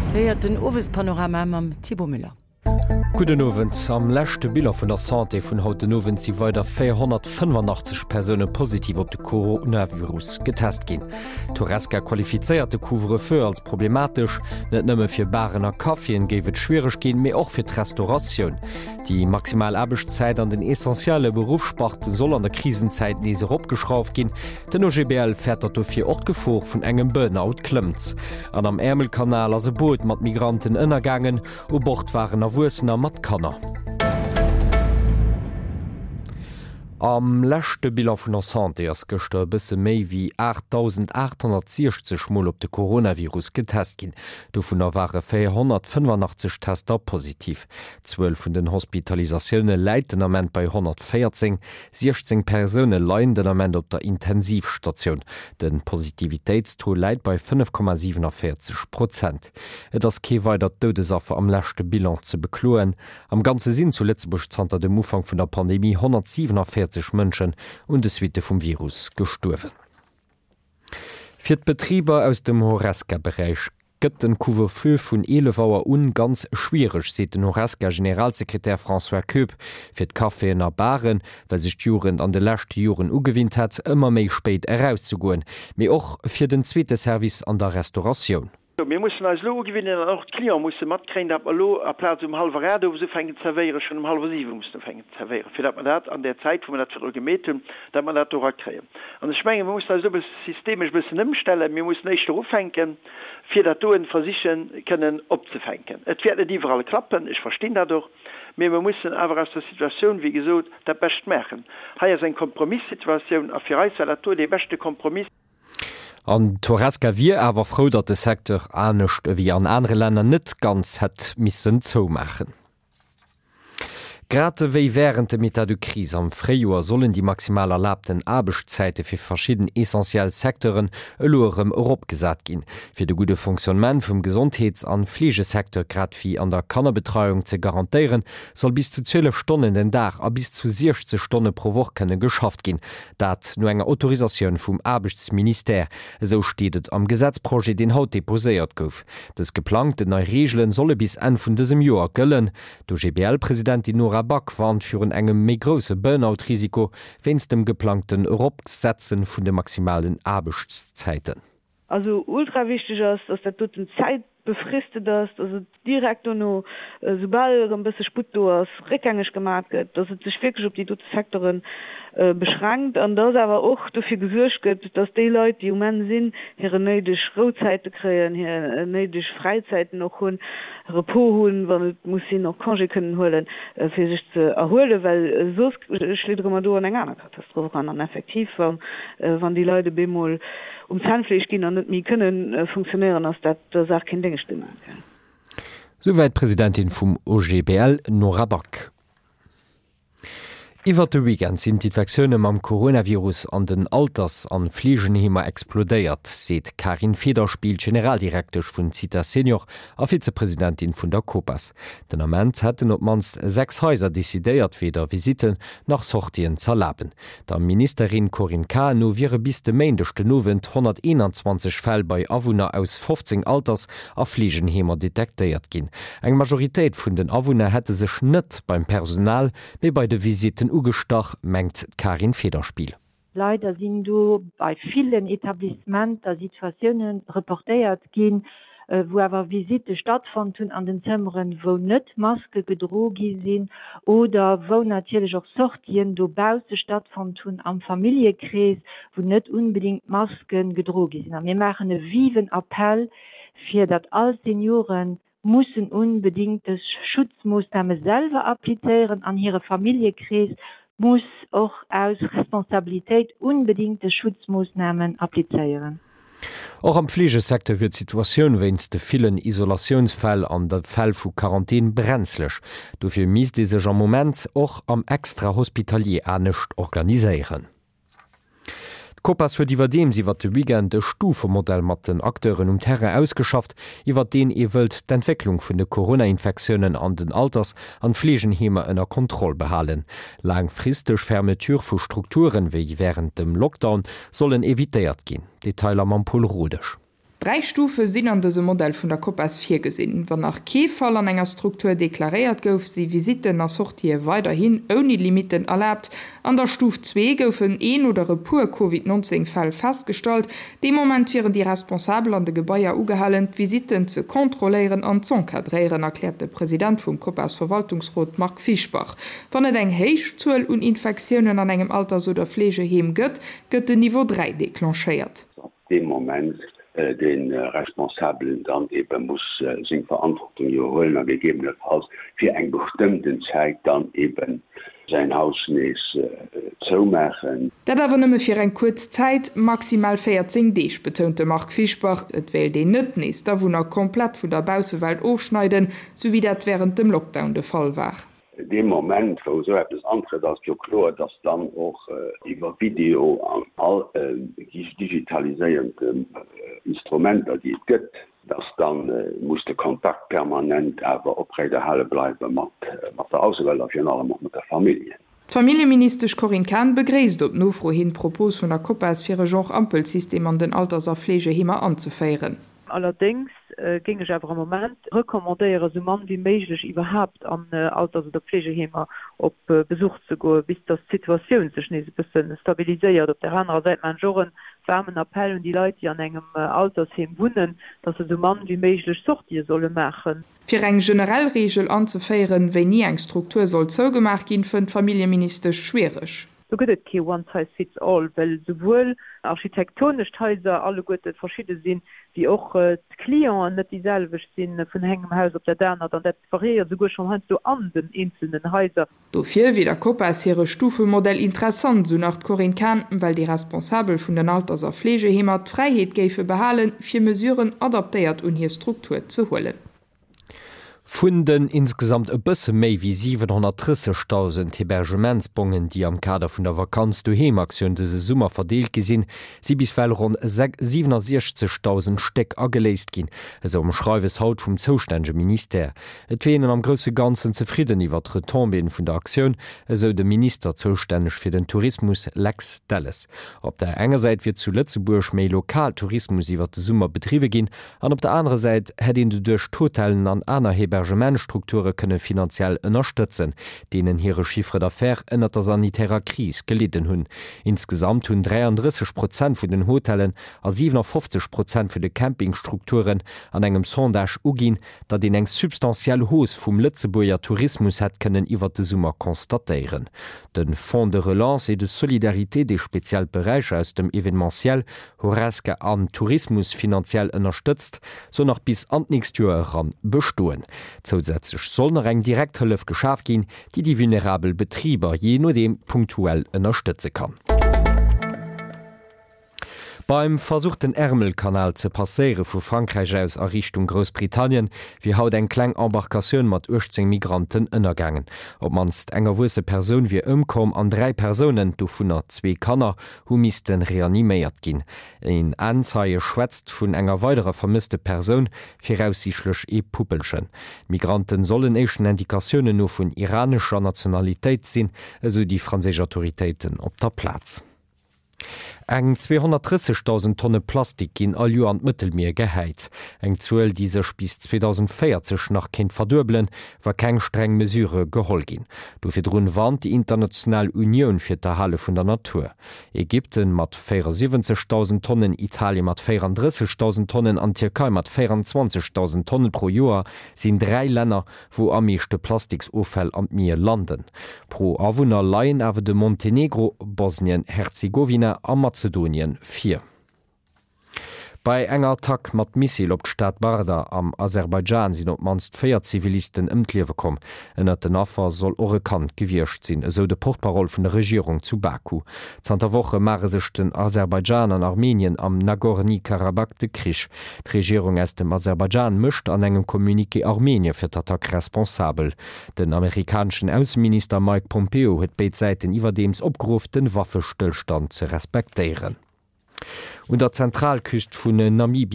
Feiert den Owespanorama am Thibaut Müller. Guten Abend. Am letzte Bilder von der Santé von heute Abend sind weiter 485 Personen positiv auf den Coronavirus getestet gehen. Toureska qualifizierte Couvre-feu als problematisch, nicht nur für Baren und Kaffeen geht es schwierig gehen, aber auch für die Restauration. Die maximale Arbeitszeit an den essentiellen Berufssparten soll an der Krisenzeit nicht abgeschraubt gehen. Den OGBL fährt dafür auch Gefahr von engem Burnout klemmt. An am Ärmelkanal als ein Boot mit Migranten innergangen, und Bord waren Wursener mat Kanner. Am lächte Bilan vun der Santé ass gëchte bisse méi wie 8.860 Mal op de Coronavirus getest ginn. Do vun der waren 485 Tester positiv. 12 vun den Hospitalisatioune leiten amment bei 114, 16 Persoune leiden amment op der Intensivstation. Den Positivitätstro leit bei 5,47%. Et ass ke weiter Dodesaffer am lächte Bilan ze bekloen. Am ganze Sinn zu Lettzebusch zanter dem Ufang vun der Pandemie 147 Mënschen und de Suite vum Virus gestorwen. Fir d'Betrieber aus dem Horeska-Bereich gëtt den Couvre-feu vun 11 Uhr ganz schwierig, seit den Horeska-Generalsekretär François Köp fir d'Kaffeen a Baren, weil sich Juren an de lächte Juren ugewinnt hat, immer méi spät herauszugoen, méi och fir den zweite Service an der Restauration. Wir müssen als Lo gewinnen an auch Klier muss mat kre dat Lo a Platz halber Rad se fengen zerveieren schon halb 7 muss fengen zerveieren. Fi dat man dat an der Zeit wo man dat gemet, dat man dat kreen. An der Schmenge muss systemisch bis nimstellen, mir muss nicht aufhängen, fir dat doen versichern können opzufänken. Et werden die alle klappen, ich verstehe dadurch. Wir müssen aber aus der Situation wie gesot der best mechen. Ha ja ein Kompromisssituation a fir de beste Kompromiss. An Toureska wie awer froh, dat de Sektor anecht wie an andere Länder net ganz het missen zo machen. Grade wéi während de Meta de Krise am Freijuar sollen die maximal erlaubten Arbeitszeiten fir verschieden essentielle Sektoren lorem Europa gesat gin. Fir de gute Funktionament vum Gesundheits- an Pflegesektor grad wie an der Kannerbetreuung ze garantieren, soll bis zu 12 Stunden den Tag a bis zu 60 Stunden pro Woche können geschafft gin. Dat no enger Autorisationun vum Arbeitsminister. So steht am Gesetzprojekt den haut deposéiert gouf. Das geplante neue Regeln solle bis en vun diesem Joar gëllen. Do GBL-Präsidentin Nora Back warnt für ein engem méi grosse Burnout-Risiko wenn's dem geplanten Europgesetzen vun de maximalen Arbeitszeiten. Also ultra wichtig ist, dass der toten Zeit befristet ist, also direkt nur sobald ein bisschen Sput rückgängig gemacht wird, dass es sich wirklich auf die Sektoren beschränkt und das aber auch dafür gesorgt wird, dass die Leute, die im Moment sind, ihre nötige Ruhezeiten kriegen, ihre nötige Freizeiten noch holen, Repos holen, weil muss sie noch Congé können holen, für sich zu erholen, weil so schlägt man durch eine andere Katastrophe an, und effektiv, wenn die Leute bemol Zahnfleisch gehen und nicht mehr können funktionieren, als das auch kein Ding stimmen kann. Soweit Präsidentin vom OGBL Nora Back. Iwer de Weekend sind d'Infektionen am Coronavirus an den Alters an Fliegenhemer explodéiert, seet Karin Federspiel, Generaldirektor vun Cita Senior a Vizepräsidentin vun der Copas. Den Amment hätten op manst 6 Häuser desidéiert weder Visiten nach Sortien zerlaben. Der Ministerin Corinne Kano wiere bis de méindechte Nowen 121 Fäll bei Awunner aus 15 Alters a Fliegenhemer detekteiert ginn. Eg Majoritéit vun den Awunner hätte sech net beim Personal méi bei de Visiten ugestach, mengt Karin Federspiel. Leider sind du bei vielen Etablissementen der Situationen reportiert gehen, wo aber Visite stattfanden an den Zimmern, wo nicht Maske gedrogen sind oder wo natürlich auch Sortien do Bause stattfanden am Familienkreis, wo nicht unbedingt Masken gedrogen sind. Wir machen einen viven Appell für das alle Senioren müssen unbedingt das Schutzmaßnahmen selber applizieren an ihre Familienkreis, muss auch aus Responsabilität unbedingt das Schutzmaßnahmen applizieren. Auch am Pflegesektor wird die Situation wenn's de vielen Isolationsfälle an der Fall vu Quarantäne brenzlech. Dafür mies diese am Moment auch am extra Hospitalier anecht organisieren. Copas huet iwwer dem sie wat de Weekend de Stufemodell mat den Akteuren Terre ausgeschafft, iwwer den wëlt d'Entwicklung vun de Corona-Infektionen an den Alters an Fliegenhemer ënner Kontroll behalen. Langfristig Fermetur vu Strukturen wiei während dem Lockdown sollen evitéiert gin. Detailer am Paul Rodech. 3 Stufe sind an diesem Modell von der Kopas 4 gesehen. Wenn nach Käfall an einer Struktur deklariert gouf, sie Visiten nach Sortie weiterhin ohne Limiten erlaubt. An der Stufe 2 goufen ein oder pur Covid-19-Fall festgestellt. Dem Moment wären die Responsablen an den Gebäude ugehalten, Visiten zu kontrollieren und zu enkadrieren, erklärte der Präsident vom Kopas Verwaltungsrat Mark Fischbach. Wenn es eine Heichzahl und Infektionen an einem Alters- oder Pflegeheim gibt, wird das Niveau 3 deklariert. Dem Moment den Responsablen dann eben muss sich Verantwortung holen und gegebenenfalls für einen bestimmten Zeit dann eben sein Haus zu machen. Da war nur für eine kurze Zeit maximal 14 Tage, betonte Mark Fischbach, es will den nicht ist, da wo er komplett von der Bauwelt aufschneiden, so wie das während dem Lockdown der Fall war. In dem Moment, wo so etwas anderes als ja klar, dass dann auch über Video an all digitalisierenden Instrumenten, die es gibt, dass dann muss der Kontakt permanent aber aufrechterhalten bleiben mit der Außenwelt, auf jeden Fall mit der Familie. Familienminister Corinne Kahn begrüßt op Nofro hin Propos von der Kopas für ein Genre Ampelsystem an den Alters- und Pflegeheimen anzufeieren. Allerdings ging ich aber im Moment rekommandiere so man wie möglich überhaupt an Alters- oder Pflegeheimer op Besuch zu gehen, bis das Situation sich nicht ein bisschen stabilisiert. Auf der anderen Seite man schon einen warmen Appell und die Leute, die an einem Altersheim wohnen, dass sie so man wie möglich Sortie sollen machen. Für eine Generalregel anzufeieren, wenn nie eine Struktur soll zugemacht gehen, für den Familienminister schwierig. So gibt es kein One-Size-Fits-All, weil sowohl architektonisch Häuser alle gute verschiedene sind, wie auch die Klienten nicht dieselbe sind von einem Haus auf der anderen, dann das variiert sogar schon so an den einzelnen Häusern. Dafür wird der Kopas ihre Stufenmodell interessant, so nach Corinne Kahn, weil die Responsablen von den Alters- und Pflegeheimen die Freiheit geben behalten, für Mesuren adaptiert und hier Struktur zu holen. Funden insgesamt e bësse méi wie 730.000 Hebergementsbongen, die am Kader vun der Vakanz doheemaktion dese Summer verdeelt gesinn, sie bisfäll rund 760.000 Steck ageléist ginn, eso schreiwes Haut vum zostäge Minister. Et wenen am grösse ganzen zufrieden iwwer d Retombeen vun der Aktiun, eso de Minister zostännech fir den Tourismus Lex Dallas. Op der enger Seite wird zu Lützeburg méi Lokaltourismus iwwer de Summer betriebe ginn, an op der andere Seite het du duch Hotellen an aner Hebergementstrukture könne finanziell unterstützen, denen ihre Chiffre d'affaires ënner der sanitärer Krise gelitten hunn. Insgesamt hunn 33% vu den Hotellen a 57% vu de Campingstrukturen an engem Sondage ugin, dat den eng substanziell Hos vum Lützeburger Tourismus het können iwwer de Summer konstatieren. Den Fonds de Relance et de Solidarité des Spezialbereiche aus dem Evenementiell Horeske an Tourismus finanziell unterstützt, so noch bis an nächst Jahr ran bestoen. Zusätzlich soll noch eng Direkthëllef geschaf gin, die die vulnerabel Betrieber je nur dem punktuell unterstützen kann. Beim versuchten Ärmelkanal ze passere vu Frankreich aus a Richtung Großbritannien, wie haut eng kleng Embarkaun mat 18 Migranten ënnergangen. Ob manst enger wose Person wie ëmkom an 3 Personen do vunner 2 Kanner hu misten reaniméiert ginn. En Anzeie schwätzt vun enger weiterer vermisste Person firaussichtlech Puppelchen. Migranten sollen echen Indikationen no vun iranischer Nationalitéit sinn, eso die franzésische Autoritäten op der Platz. Eng 230.000 Tonne Plastik ginn all Jo an Mëttelmeer gehéit. Eng Zuuel dieser bis 2040 nach kind verdubelen, war keng streng Mesure geholl gin. Dofir runn warnt die Internationale Union fir d'Erhalle vun der Natur. Ägypten mat 74.000 Tonnen, Italien mat 34.000 Tonnen, an Türkei mat 24.000 Tonnen pro Joer sinn 3 Länder, wo am meeschte Plastiksofäll an Meer landen. Pro Awunner leiien awer de Montenegro, Bosnien, Herzegowina a Mazedonien 4. Bei enger Attack mat Missil op d'Stadt Barda am Aserbaidschan sinn op manst 4 Zivilisten ëmtliewe kom. Ënner den Affer soll Orekant gewircht sinn, eso de Portparol vun der Regierung zu Baku. Zter Woche mare sech den Aserbaidschan an Armenien am Nagorni-Karabakh de Krich. D'Regierung ass dem Aserbaidschan mëcht an engem Kommunike Armenien fir d'Attack responsabel. Den amerikanschen Außenminister Mike Pompeo huet beid Säiten iwwerdeems opgrouf den Waffestillstand ze respektéieren. Und der Zentralküst vun Namibia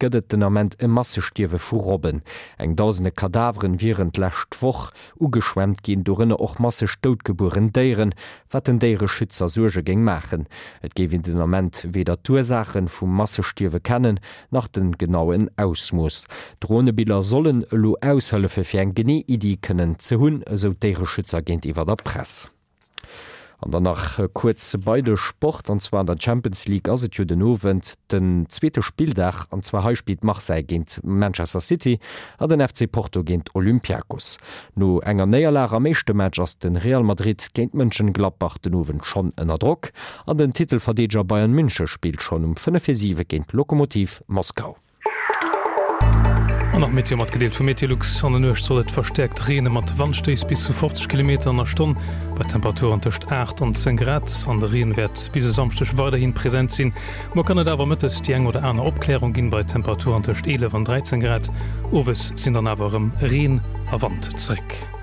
gëtt den Amment e Massestierwe vu Robben. Eng dausende Kadaveren viren lächt woch ugeschwemmt ginn dorinnne och masse stoutgeboren Déieren, wat den déiere Schützer Surge ging machen. Et géif in den Amment weder d'Ursachen vum Massestierwe kennen nach den genauen Ausmus. Drohnebilder sollen lo aushëllefe fir eng Geneeidie kënnen ze hunn, eso déiere Schützer géint iwwer der Press. An danach kurz beide Sport anzwa an der Champions League as den Novent den zweete Spieldach an zwei Heilspiet Marseille géint Manchester City a den FC Porto géint Olympiakos. No enger neierlager meeschte Match ass den Real Madrid géint Mënschen Gladbach den Novent schon ënner Druck, an den Titelverdeger Bayern Münche spielt schon 5:7 géint Lokomotiv Moskau. Nach Meteor mat gedeelt vu Meteorlux an den Nocht sollt verstärkt Rene mat Wandstees bis zu 40 km/h bei Temperaturen tucht 8 und 10 Grad an der Reenwert bis samstech weiterhin präsent sinn. Mo kann dawer mittes die eng oder einer Obklärung ginn bei Temperaturen tucht 11 und 13 Grad. Owes sind an awerem Reen a Wandreck.